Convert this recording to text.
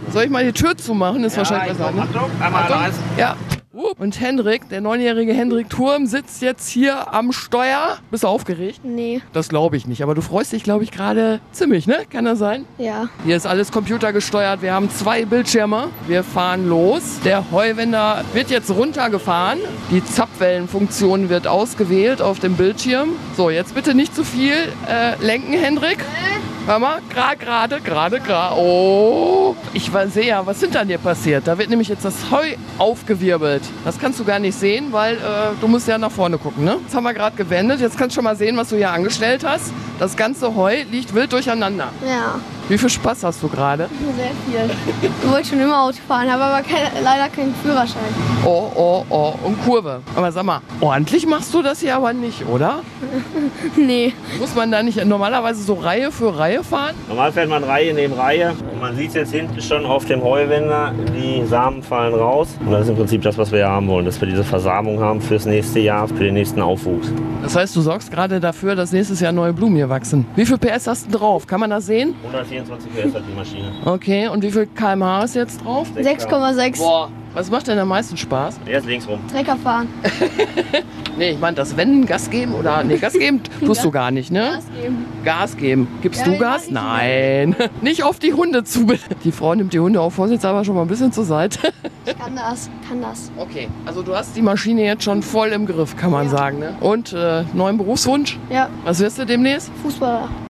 Soll ich mal die Tür zumachen? Ist wahrscheinlich besser. Ne? Achtung, einmal eins. Ja. Und Hendrik, der 9-jährige Hendrik Turm, sitzt jetzt hier am Steuer. Bist du aufgeregt? Nee. Das glaube ich nicht. Aber du freust dich, glaube ich, gerade ziemlich, ne? Kann das sein? Ja. Hier ist alles computergesteuert. Wir haben 2 Bildschirme. Wir fahren los. Der Heuwender wird jetzt runtergefahren. Die Zapfwellenfunktion wird ausgewählt auf dem Bildschirm. So, jetzt bitte nicht zu viel lenken, Hendrik. Hör mal, gerade. Oh, ich sehe ja, was hinter dir passiert. Da wird nämlich jetzt das Heu aufgewirbelt. Das kannst du gar nicht sehen, weil du musst ja nach vorne gucken, ne? Jetzt haben wir gerade gewendet. Jetzt kannst du schon mal sehen, was du hier angestellt hast. Das ganze Heu liegt wild durcheinander. Ja. Wie viel Spaß hast du gerade? Sehr viel. Ich wollte schon immer Auto fahren, habe aber leider keinen Führerschein. Oh. Und Kurve. Aber sag mal, ordentlich machst du das hier aber nicht, oder? Nee. Muss man da nicht normalerweise so Reihe für Reihe fahren? Normal fährt man Reihe neben Reihe. Und man sieht jetzt hinten schon auf dem Heuwender, die Samen fallen raus. Und das ist im Prinzip das, was wir ja haben wollen, dass wir diese Versamung haben fürs nächste Jahr, für den nächsten Aufwuchs. Das heißt, du sorgst gerade dafür, dass nächstes Jahr neue Blumen hier wachsen. Wie viel PS hast du drauf? Kann man das sehen? 124 PS hat die Maschine. Okay, und wie viel kmh ist jetzt drauf? 6,6. Boah, was macht denn am meisten Spaß? Erst links rum. Trecker fahren. Nee, ich meine das Wenden, Gas geben oder... Nee, Gas geben tust du gar nicht, ne? Gas geben. Gas geben. Gibst Ja, du Gas? ich Nein. Nicht auf die Hunde zu. Die Frau nimmt die Hunde auch vorsichtshalber schon mal ein bisschen zur Seite. Ich kann das. Okay, also du hast die Maschine jetzt schon voll im Griff, kann man sagen, ne? Und neuen Berufswunsch? Ja, Was wirst du demnächst? Fußballer.